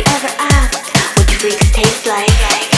ever asked what your freaks taste like?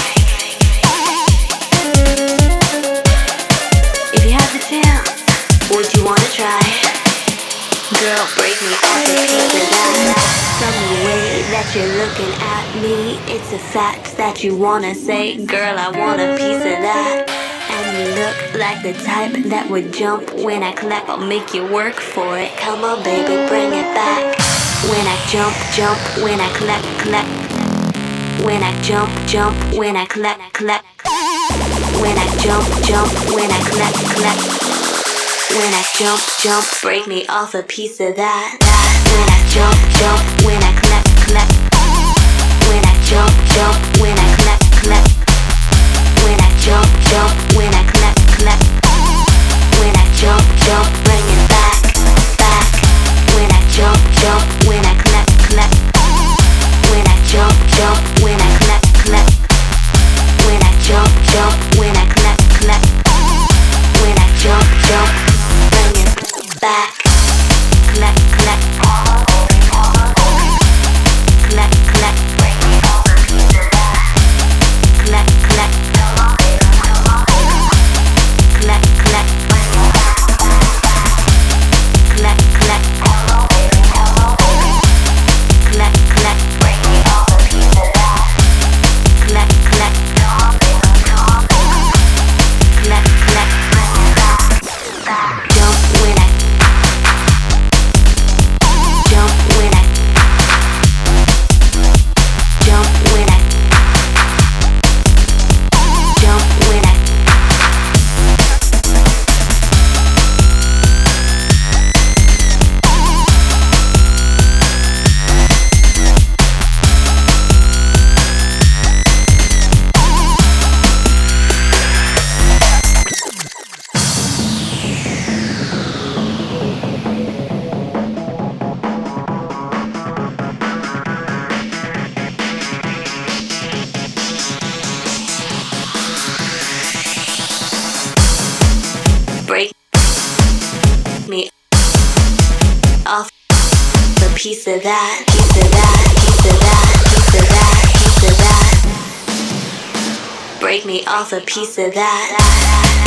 If you had the chance, would you wanna try? Girl, break me off a piece of that. From the way that you're looking at me, it's a fact that you wanna say, girl, I want a piece of that. And you look like the type that would jump when I clap. I'll make you work for it. Come on, baby, bring it back. When I jump, jump, when I clap, clap. When I jump, jump, when I clap, clap. When I jump, jump, when I clap, clap. When I jump, jump, break me off a piece of that. When I jump, jump, when I clap, clap. When I jump, jump, when I clap, clap. When I jump, jump, when I clap, clap. When I jump, jump, bring it back, back. When I jump, jump, when I clap, clap. When I jump, jump, when I clap, clap. When I jump, jump, when I clap, clap. When I jump, jump, bring it back. Clap, clap. Clap, clap. Clap, clap. Clap, clap. Clap, clap. Clap, clap. Clap, clap. Clap, clap. Jump when I jump when I jump when I jump when I break me off a piece of that, piece of that, piece of that, piece of that, piece of that. Break me off a piece of that.